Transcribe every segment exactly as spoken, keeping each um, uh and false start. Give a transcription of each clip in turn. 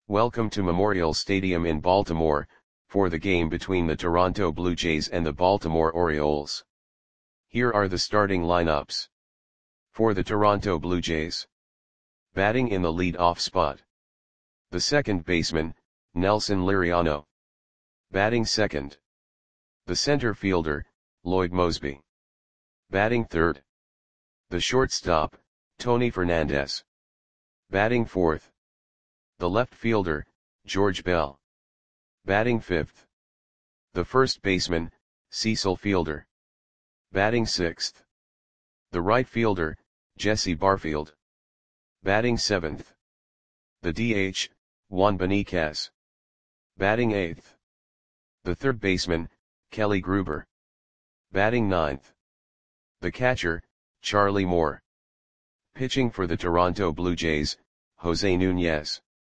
Welcome to Memorial Stadium in Baltimore, for the game between the Toronto Blue Jays and the Baltimore Orioles. Here are the starting lineups. For the Toronto Blue Jays. Batting in the lead-off spot. The second baseman, Nelson Liriano. Batting second. The center fielder, Lloyd Moseby. Batting third. The shortstop, Tony Fernandez. Batting fourth. The left fielder, George Bell. Batting fifth. The first baseman, Cecil Fielder. Batting sixth. The right fielder, Jesse Barfield. Batting seventh. The D H, Juan Beniquez. Batting eighth. The third baseman, Kelly Gruber. Batting ninth. The catcher, Charlie Moore. Pitching for the Toronto Blue Jays, Jose Nunez.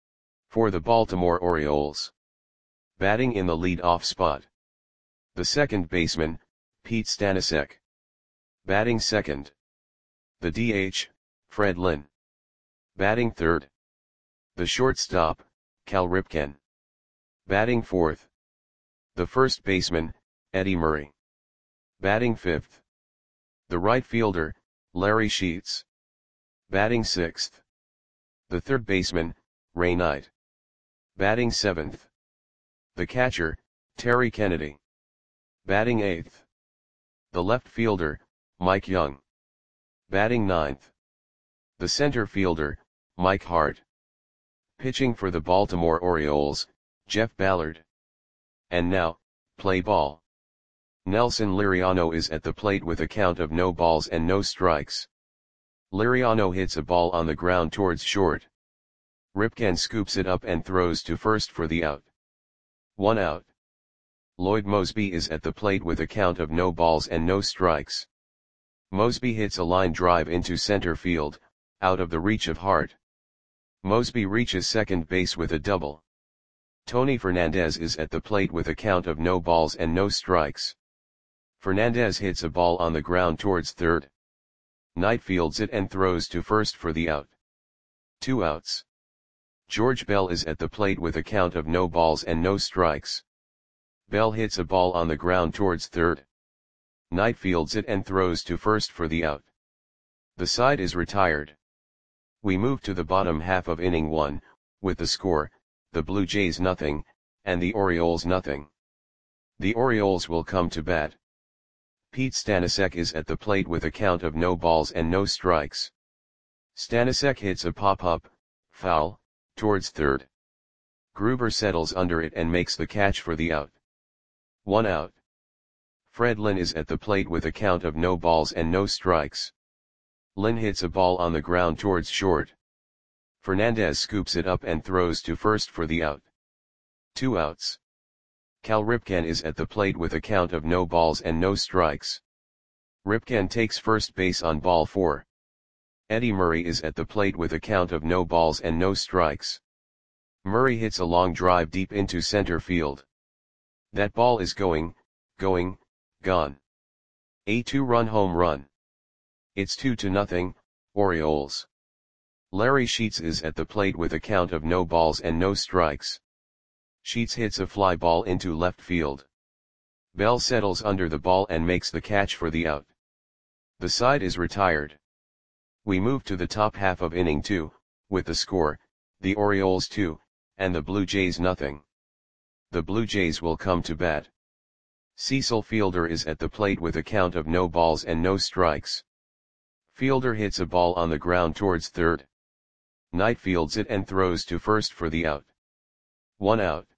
For the Baltimore Orioles. Batting in the lead-off spot. The second baseman, Pete Stanisic. Batting second. The D H, Fred Lynn. Batting third. The shortstop, Cal Ripken. Batting fourth. The first baseman, Eddie Murray. Batting fifth. The right fielder, Larry Sheets. Batting sixth. The third baseman, Ray Knight. Batting seventh. The catcher, Terry Kennedy. Batting eighth. The left fielder, Mike Young. Batting ninth. The center fielder, Mike Hart. Pitching for the Baltimore Orioles, Jeff Ballard. And now, play ball. Nelson Liriano is at the plate with a count of no balls and no strikes. Liriano hits a ball on the ground towards short. Ripken scoops it up and throws to first for the out. One out. Lloyd Moseby is at the plate with a count of no balls and no strikes. Moseby hits a line drive into center field, out of the reach of Hart. Moseby reaches second base with a double. Tony Fernandez is at the plate with a count of no balls and no strikes. Fernandez hits a ball on the ground towards third. Knight fields it and throws to first for the out. Two outs. George Bell is at the plate with a count of no balls and no strikes. Bell hits a ball on the ground towards third. Knight fields it and throws to first for the out. The side is retired. We move to the bottom half of inning one, with the score, the Blue Jays nothing, and the Orioles nothing. The Orioles will come to bat. Pete Stanisic is at the plate with a count of no balls and no strikes. Stanisic hits a pop-up, foul, towards third. Gruber settles under it and makes the catch for the out. One out. Fred Lynn is at the plate with a count of no balls and no strikes. Lynn hits a ball on the ground towards short. Fernandez scoops it up and throws to first for the out. Two outs. Cal Ripken is at the plate with a count of no balls and no strikes. Ripken takes first base on ball four. Eddie Murray is at the plate with a count of no balls and no strikes. Murray hits a long drive deep into center field. That ball is going, going, gone. A two-run home run. It's two to nothing, Orioles. Larry Sheets is at the plate with a count of no balls and no strikes. Sheets hits a fly ball into left field. Bell settles under the ball and makes the catch for the out. The side is retired. We move to the top half of inning two, with the score, the Orioles two, and the Blue Jays nothing. The Blue Jays will come to bat. Cecil Fielder is at the plate with a count of no balls and no strikes. Fielder hits a ball on the ground towards third. Knight fields it and throws to first for the out. One out.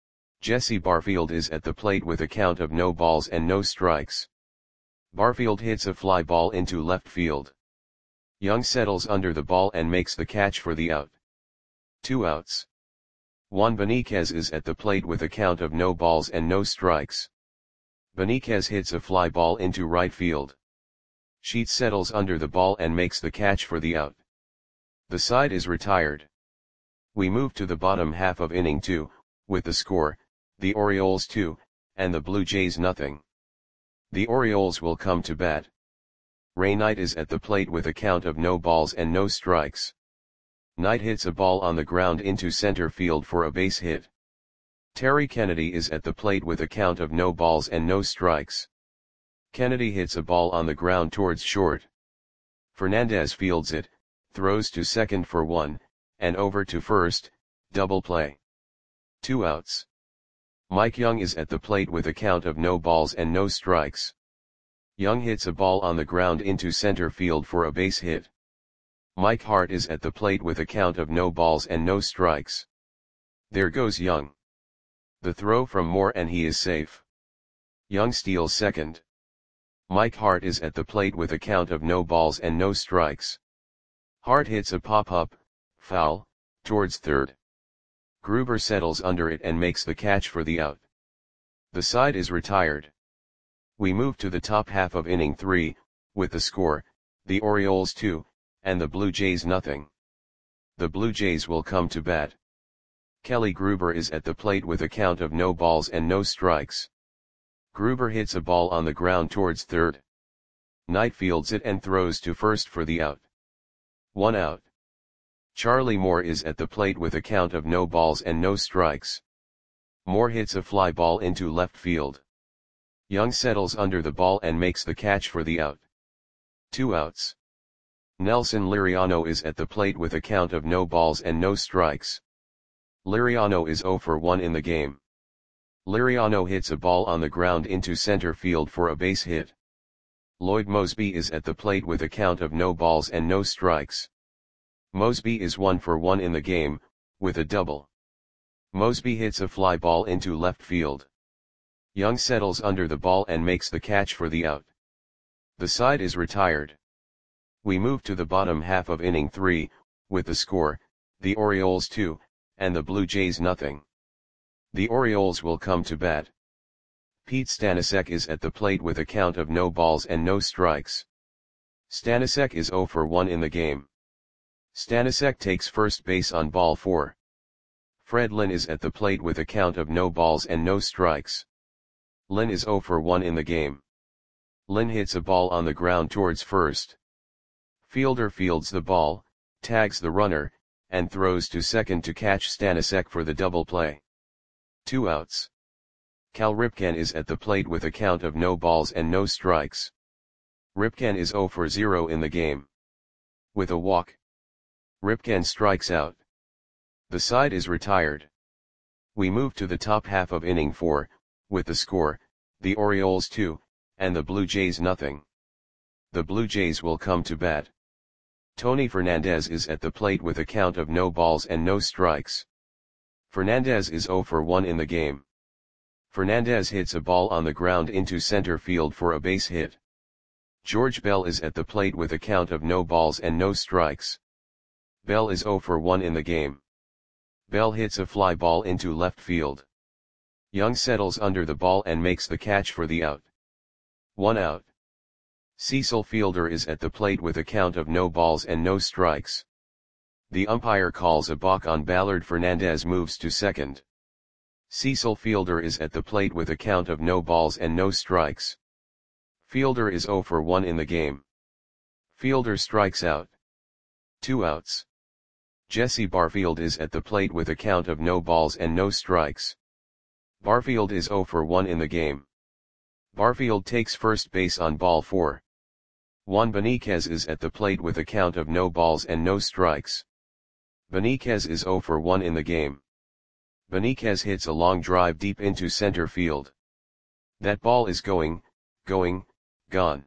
Jesse Barfield is at the plate with a count of no balls and no strikes. Barfield hits a fly ball into left field. Young settles under the ball and makes the catch for the out. Two outs. Juan Beniquez is at the plate with a count of no balls and no strikes. Beniquez hits a fly ball into right field. Sheets settles under the ball and makes the catch for the out. The side is retired. We move to the bottom half of inning two, with the score, the Orioles two, and the Blue Jays nothing. The Orioles will come to bat. Ray Knight is at the plate with a count of no balls and no strikes. Knight hits a ball on the ground into center field for a base hit. Terry Kennedy is at the plate with a count of no balls and no strikes. Kennedy hits a ball on the ground towards short. Fernandez fields it, throws to second for one, and over to first, double play. Two outs. Mike Young is at the plate with a count of no balls and no strikes. Young hits a ball on the ground into center field for a base hit. Mike Hart is at the plate with a count of no balls and no strikes. There goes Young. The throw from Moore and he is safe. Young steals second. Mike Hart is at the plate with a count of no balls and no strikes. Hart hits a pop-up, foul, towards third. Gruber settles under it and makes the catch for the out. The side is retired. We move to the top half of inning three, with the score, the Orioles two, and the Blue Jays nothing. The Blue Jays will come to bat. Kelly Gruber is at the plate with a count of no balls and no strikes. Gruber hits a ball on the ground towards third. Knight fields it and throws to first for the out. One out. Charlie Moore is at the plate with a count of no balls and no strikes. Moore hits a fly ball into left field. Young settles under the ball and makes the catch for the out. Two outs. Nelson Liriano is at the plate with a count of no balls and no strikes. Liriano is zero for one in the game. Liriano hits a ball on the ground into center field for a base hit. Lloyd Mosby is at the plate with a count of no balls and no strikes. Mosby is one for one in the game, with a double. Mosby hits a fly ball into left field. Young settles under the ball and makes the catch for the out. The side is retired. We move to the bottom half of inning three, with the score, the Orioles two, and the Blue Jays nothing. The Orioles will come to bat. Pete Stanisiak is at the plate with a count of no balls and no strikes. Stanisiak is zero for one in the game. Stanisiak takes first base on ball four. Fred Lynn is at the plate with a count of no balls and no strikes. Lynn is zero for one in the game. Lynn hits a ball on the ground towards first. Fielder fields the ball, tags the runner, and throws to second to catch Stanisiak for the double play. Two outs. Cal Ripken is at the plate with a count of no balls and no strikes. Ripken is zero for zero in the game. With a walk, Ripken strikes out. The side is retired. We move to the top half of inning four, with the score, the Orioles two, and the Blue Jays nothing. The Blue Jays will come to bat. Tony Fernandez is at the plate with a count of no balls and no strikes. Fernandez is zero for one in the game. Fernandez hits a ball on the ground into center field for a base hit. George Bell is at the plate with a count of no balls and no strikes. Bell is zero for one in the game. Bell hits a fly ball into left field. Young settles under the ball and makes the catch for the out. One out. Cecil Fielder is at the plate with a count of no balls and no strikes. The umpire calls a balk on Ballard. Fernandez moves to second. Cecil Fielder is at the plate with a count of no balls and no strikes. Fielder is zero for one in the game. Fielder strikes out. Two outs. Jesse Barfield is at the plate with a count of no balls and no strikes. Barfield is zero for one in the game. Barfield takes first base on ball four. Juan Beniquez is at the plate with a count of no balls and no strikes. Beniquez is zero for one in the game. Beniquez hits a long drive deep into center field. That ball is going, going, gone.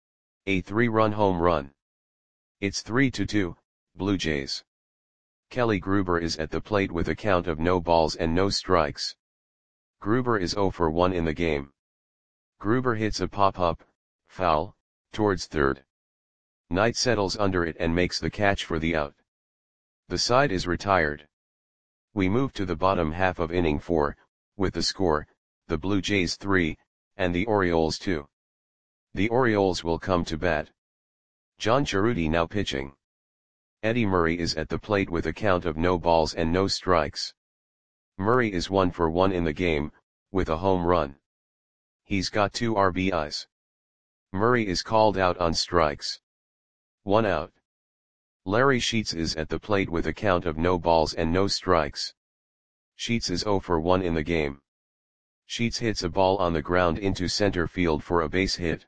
A three-run home run. It's three to two, Blue Jays. Kelly Gruber is at the plate with a count of no balls and no strikes. Gruber is zero for one in the game. Gruber hits a pop-up, foul, towards third. Knight settles under it and makes the catch for the out. The side is retired. We move to the bottom half of inning four, with the score, the Blue Jays three, and the Orioles two. The Orioles will come to bat. John Cerruti now pitching. Eddie Murray is at the plate with a count of no balls and no strikes. Murray is one for one in the game, with a home run. He's got two R B Is. Murray is called out on strikes. One out. Larry Sheets is at the plate with a count of no balls and no strikes. Sheets is zero for one in the game. Sheets hits a ball on the ground into center field for a base hit.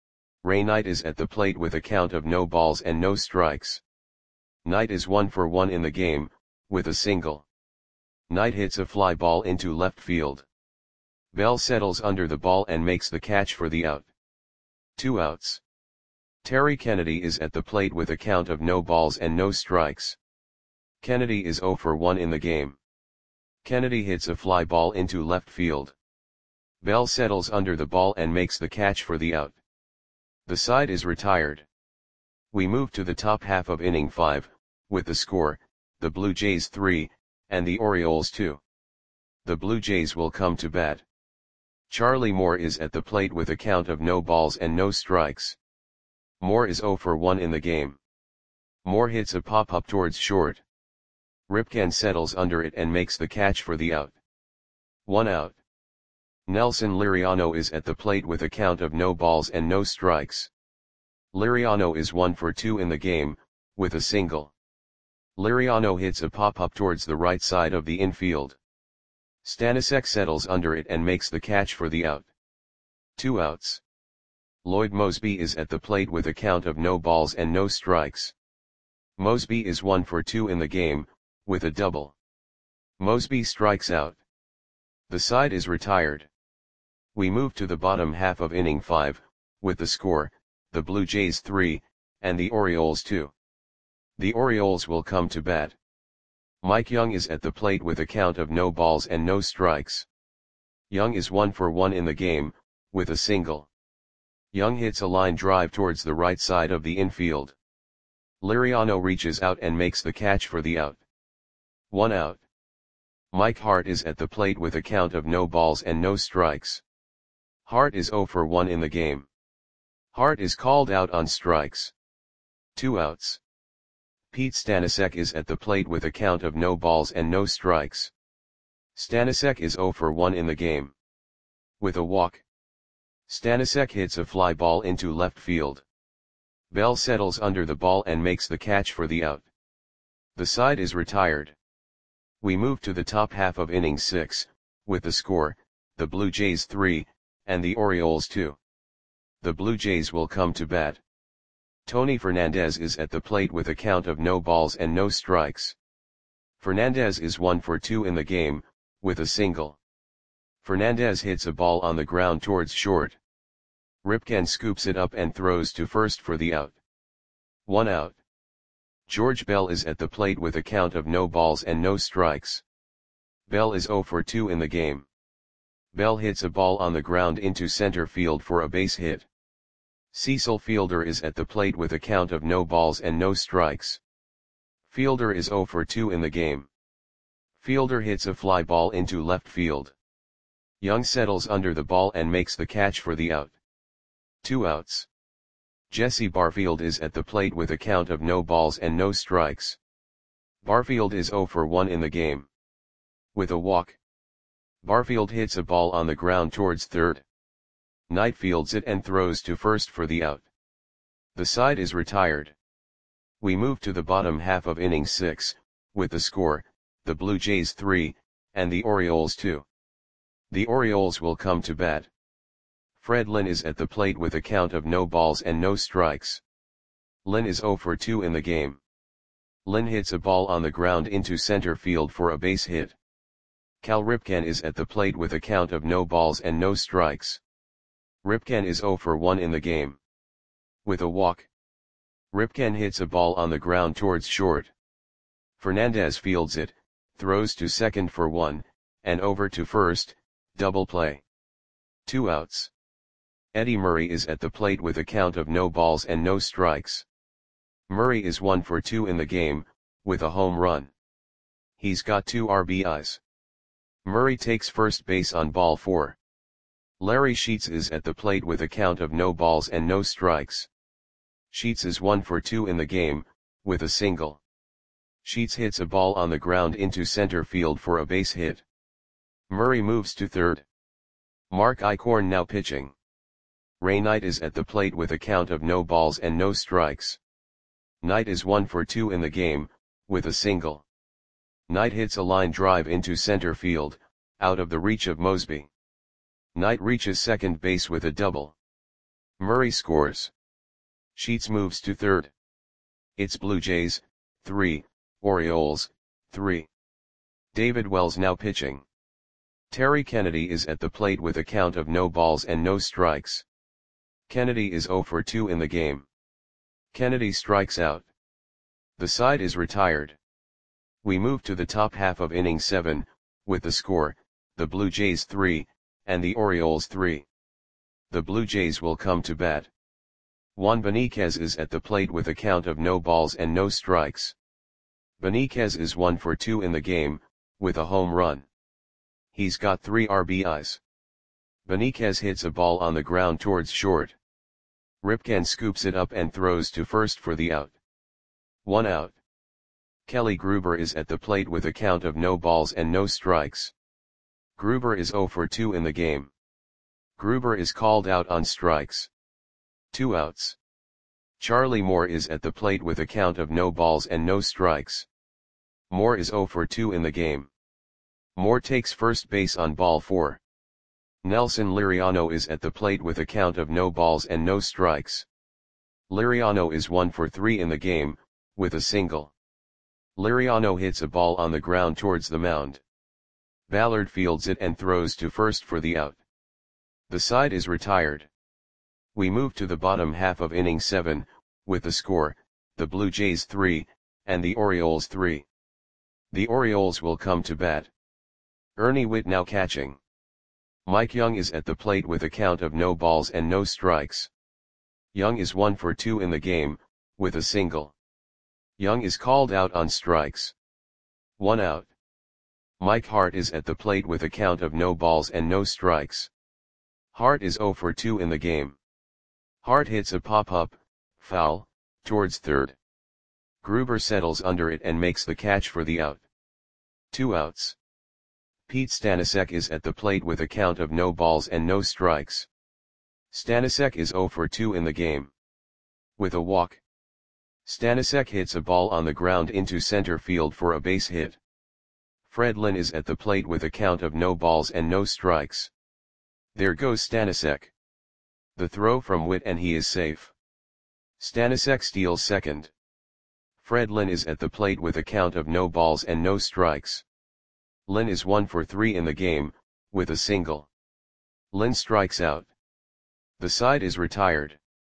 Ray Knight is at the plate with a count of no balls and no strikes. Knight is one for one in the game, with a single. Knight hits a fly ball into left field. Bell settles under the ball and makes the catch for the out. Two outs. Terry Kennedy is at the plate with a count of no balls and no strikes. Kennedy is zero for one in the game. Kennedy hits a fly ball into left field. Bell settles under the ball and makes the catch for the out. The side is retired. We move to the top half of inning five, with the score, the Blue Jays three, and the Orioles two. The Blue Jays will come to bat. Charlie Moore is at the plate with a count of no balls and no strikes. Moore is zero for one in the game. Moore hits a pop-up towards short. Ripken settles under it and makes the catch for the out. One out. Nelson Liriano is at the plate with a count of no balls and no strikes. Liriano is one for two in the game, with a single. Liriano hits a pop-up towards the right side of the infield. Stanisic settles under it and makes the catch for the out. Two outs. Lloyd Moseby is at the plate with a count of no balls and no strikes. Moseby is one for two in the game, with a double. Moseby strikes out. The side is retired. We move to the bottom half of inning five, with the score, the Blue Jays three, and the Orioles two. The Orioles will come to bat. Mike Young is at the plate with a count of no balls and no strikes. Young is one for one in the game, with a single. Young hits a line drive towards the right side of the infield. Liriano reaches out and makes the catch for the out. One out. Mike Hart is at the plate with a count of no balls and no strikes. Hart is zero for one in the game. Hart is called out on strikes. Two outs. Pete Stanisic is at the plate with a count of no balls and no strikes. Stanisic is zero for one in the game. With a walk. Stanisic hits a fly ball into left field. Bell settles under the ball and makes the catch for the out. The side is retired. We move to the top half of inning six, with the score, the Blue Jays three, and the Orioles two. The Blue Jays will come to bat. Tony Fernandez is at the plate with a count of no balls and no strikes. Fernandez is one for two in the game, with a single. Fernandez hits a ball on the ground towards short. Ripken scoops it up and throws to first for the out. One out. George Bell is at the plate with a count of no balls and no strikes. Bell is zero for two in the game. Bell hits a ball on the ground into center field for a base hit. Cecil Fielder is at the plate with a count of no balls and no strikes. Fielder is zero for two in the game. Fielder hits a fly ball into left field. Young settles under the ball and makes the catch for the out. Two outs. Jesse Barfield is at the plate with a count of no balls and no strikes. Barfield is zero for one in the game. With a walk. Barfield hits a ball on the ground towards third. Knight fields it and throws to first for the out. The side is retired. We move to the bottom half of inning six, with the score, the Blue Jays three, and the Orioles two. The Orioles will come to bat. Fred Lynn is at the plate with a count of no balls and no strikes. Lynn is zero for two in the game. Lynn hits a ball on the ground into center field for a base hit. Cal Ripken is at the plate with a count of no balls and no strikes. Ripken is zero for one in the game. With a walk. Ripken hits a ball on the ground towards short. Fernandez fields it, throws to second for one, and over to first, double play. Two outs. Eddie Murray is at the plate with a count of no balls and no strikes. Murray is one for two in the game, with a home run. He's got two R B Is. Murray takes first base on ball four. Larry Sheets is at the plate with a count of no balls and no strikes. Sheets is one for two in the game, with a single. Sheets hits a ball on the ground into center field for a base hit. Murray moves to third. Mark Eichhorn now pitching. Ray Knight is at the plate with a count of no balls and no strikes. Knight is one for two in the game, with a single. Knight hits a line drive into center field, out of the reach of Mosby. Knight reaches second base with a double. Murray scores. Sheets moves to third. It's Blue Jays, three, Orioles, three. David Wells now pitching. Terry Kennedy is at the plate with a count of no balls and no strikes. Kennedy is zero for two in the game. Kennedy strikes out. The side is retired. We move to the top half of inning seven, with the score, the Blue Jays three, and the Orioles three. The Blue Jays will come to bat. Juan Beniquez is at the plate with a count of no balls and no strikes. Beniquez is one for two in the game, with a home run. He's got three R B Is. Beniquez hits a ball on the ground towards short. Ripken scoops it up and throws to first for the out. One out. Kelly Gruber is at the plate with a count of no balls and no strikes. Gruber is zero for two in the game. Gruber is called out on strikes. Two outs. Charlie Moore is at the plate with a count of no balls and no strikes. Moore is zero for two in the game. Moore takes first base on ball four. Nelson Liriano is at the plate with a count of no balls and no strikes. Liriano is one for three in the game, with a single. Liriano hits a ball on the ground towards the mound. Ballard fields it and throws to first for the out. The side is retired. We move to the bottom half of inning seven, with the score, the Blue Jays three, and the Orioles three. The Orioles will come to bat. Ernie Whitt now catching. Mike Young is at the plate with a count of no balls and no strikes. Young is one for two in the game, with a single. Young is called out on strikes. One out. Mike Hart is at the plate with a count of no balls and no strikes. Hart is zero for two in the game. Hart hits a pop-up, foul, towards third. Gruber settles under it and makes the catch for the out. Two outs. Pete Stanisiak is at the plate with a count of no balls and no strikes. Stanisiak is zero for two in the game. With a walk. Stanisiak hits a ball on the ground into center field for a base hit. Fred Lynn is at the plate with a count of no balls and no strikes. There goes Stanisiak. The throw from Whitt and he is safe. Stanisiak steals second. Fred Lynn is at the plate with a count of no balls and no strikes. Lynn is one for three in the game, with a single. Lynn strikes out. The side is retired.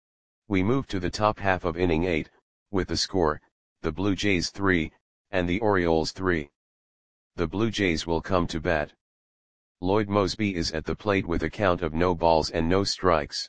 We move to the top half of inning eight, with the score, the Blue Jays three, and the Orioles three. The Blue Jays will come to bat. Lloyd Mosby is at the plate with a count of no balls and no strikes.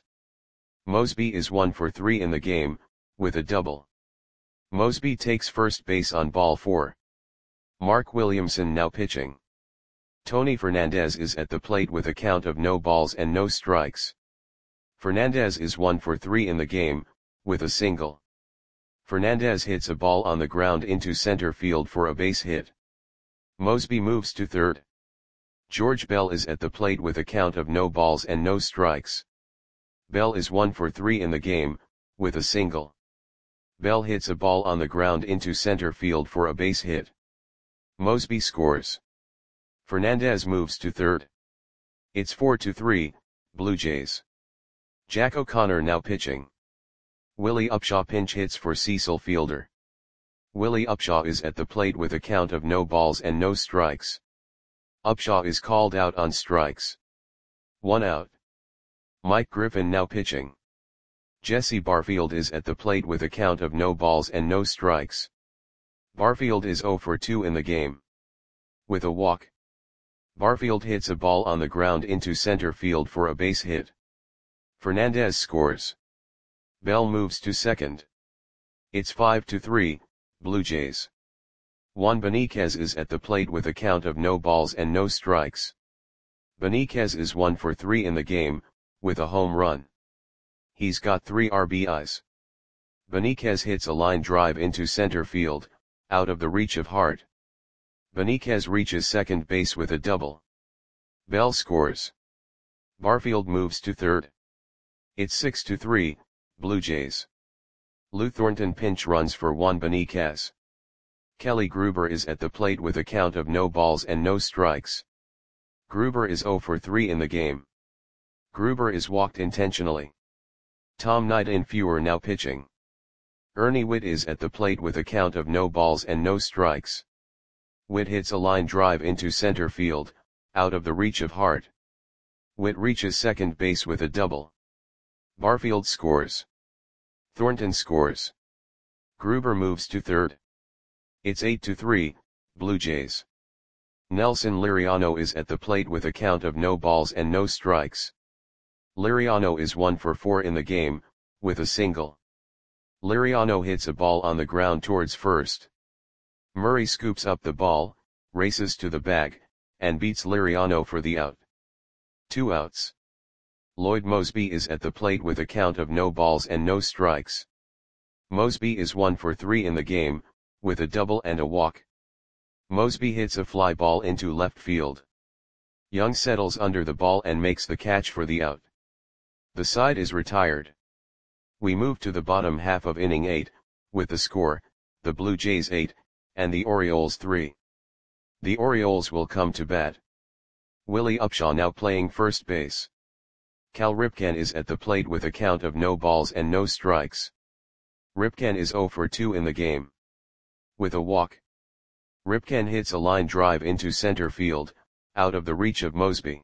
Mosby is one for three in the game, with a double. Mosby takes first base on ball four. Mark Williamson now pitching. Tony Fernandez is at the plate with a count of no balls and no strikes. Fernandez is one for three in the game, with a single. Fernandez hits a ball on the ground into center field for a base hit. Mosby moves to third. George Bell is at the plate with a count of no balls and no strikes. Bell is one for three in the game, with a single. Bell hits a ball on the ground into center field for a base hit. Mosby scores. Fernandez moves to third. It's four to three, Blue Jays. Jack O'Connor now pitching. Willie Upshaw pinch hits for Cecil Fielder. Willie Upshaw is at the plate with a count of no balls and no strikes. Upshaw is called out on strikes. One out. Mike Griffin now pitching. Jesse Barfield is at the plate with a count of no balls and no strikes. Barfield is zero for two in the game. With a walk. Barfield hits a ball on the ground into center field for a base hit. Fernandez scores. Bell moves to second. It's five to three, Blue Jays. Juan Beniquez is at the plate with a count of no balls and no strikes. Beniquez is one for three in the game, with a home run. He's got three R B Is. Beniquez hits a line drive into center field, out of the reach of Hart. Beniquez reaches second base with a double. Bell scores. Barfield moves to third. It's six to three, Blue Jays. Lou Thornton pinch runs for Juan Beniquez. Kelly Gruber is at the plate with a count of no balls and no strikes. Gruber is zero for three in the game. Gruber is walked intentionally. Tom Knight in fewer now pitching. Ernie Whitt is at the plate with a count of no balls and no strikes. Whitt hits a line drive into center field, out of the reach of Hart. Whitt reaches second base with a double. Barfield scores. Thornton scores. Gruber moves to third. It's eight to three, Blue Jays. Nelson Liriano is at the plate with a count of no balls and no strikes. Liriano is one for four in the game, with a single. Liriano hits a ball on the ground towards first. Murray scoops up the ball, races to the bag, and beats Liriano for the out. Two outs. Lloyd Moseby is at the plate with a count of no balls and no strikes. Moseby is one for three in the game, with a double and a walk. Moseby hits a fly ball into left field. Young settles under the ball and makes the catch for the out. The side is retired. We move to the bottom half of inning eight, with the score, the Blue Jays eight, and the Orioles three. The Orioles will come to bat. Willie Upshaw now playing first base. Cal Ripken is at the plate with a count of no balls and no strikes. Ripken is zero for two in the game. With a walk. Ripken hits a line drive into center field, out of the reach of Moseby.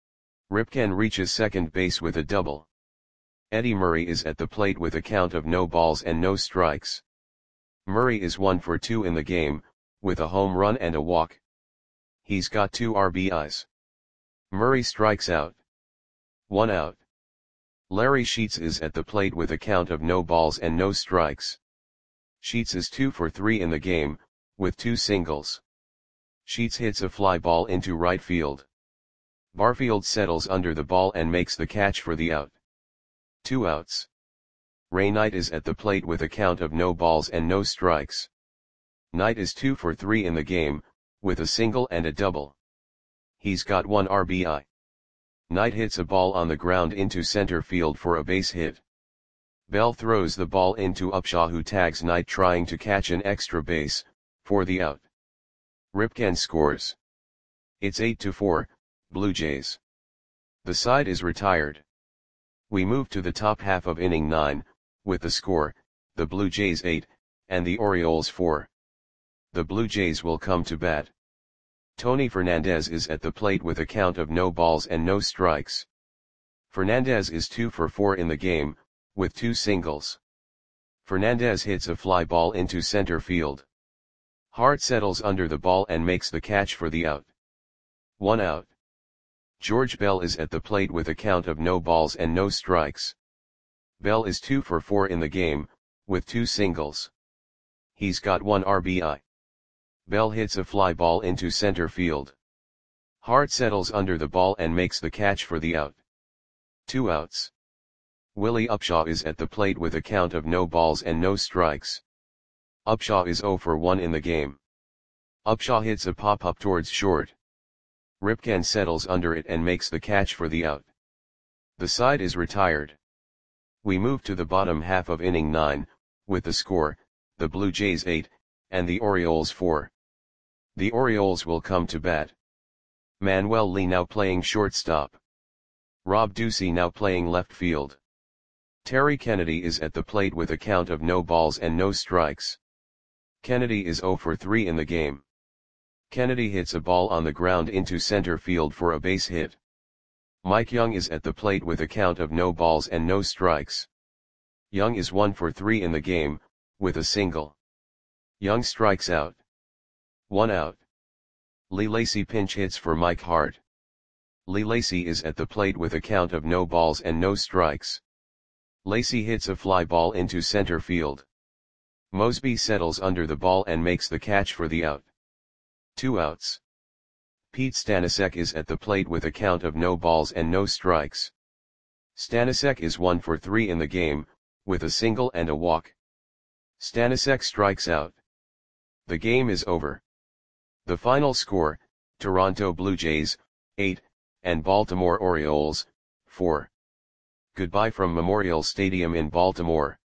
Ripken reaches second base with a double. Eddie Murray is at the plate with a count of no balls and no strikes. Murray is one for two in the game, with a home run and a walk. He's got two R B Is. Murray strikes out. One out. Larry Sheets is at the plate with a count of no balls and no strikes. Sheets is two for three in the game, with two singles. Sheets hits a fly ball into right field. Barfield settles under the ball and makes the catch for the out. Two outs. Ray Knight is at the plate with a count of no balls and no strikes. Knight is two for three in the game, with a single and a double. He's got one R B I. Knight hits a ball on the ground into center field for a base hit. Bell throws the ball into Upshaw, who tags Knight trying to catch an extra base, for the out. Ripken scores. It's eight to four, Blue Jays. The side is retired. We move to the top half of inning nine, with the score, the Blue Jays eight, and the Orioles four. The Blue Jays will come to bat. Tony Fernandez is at the plate with a count of no balls and no strikes. Fernandez is two for four in the game, with two singles. Fernandez hits a fly ball into center field. Hart settles under the ball and makes the catch for the out. One out. George Bell is at the plate with a count of no balls and no strikes. Bell is two for four in the game, with two singles. He's got one R B I. Bell hits a fly ball into center field. Hart settles under the ball and makes the catch for the out. Two outs. Willie Upshaw is at the plate with a count of no balls and no strikes. Upshaw is zero for one in the game. Upshaw hits a pop-up towards short. Ripken settles under it and makes the catch for the out. The side is retired. We move to the bottom half of inning nine, with the score, the Blue Jays eight, and the Orioles four. The Orioles will come to bat. Manuel Lee now playing shortstop. Rob Ducey now playing left field. Terry Kennedy is at the plate with a count of no balls and no strikes. Kennedy is zero for three in the game. Kennedy hits a ball on the ground into center field for a base hit. Mike Young is at the plate with a count of no balls and no strikes. Young is one for three in the game, with a single. Young strikes out. One out. Lee Lacy pinch hits for Mike Hart. Lee Lacy is at the plate with a count of no balls and no strikes. Lacy hits a fly ball into center field. Moseby settles under the ball and makes the catch for the out. Two outs. Pete Stanisiak is at the plate with a count of no balls and no strikes. Stanisiak is one for three in the game, with a single and a walk. Stanisiak strikes out. The game is over. The final score, Toronto Blue Jays, eight, and Baltimore Orioles, four. Goodbye from Memorial Stadium in Baltimore.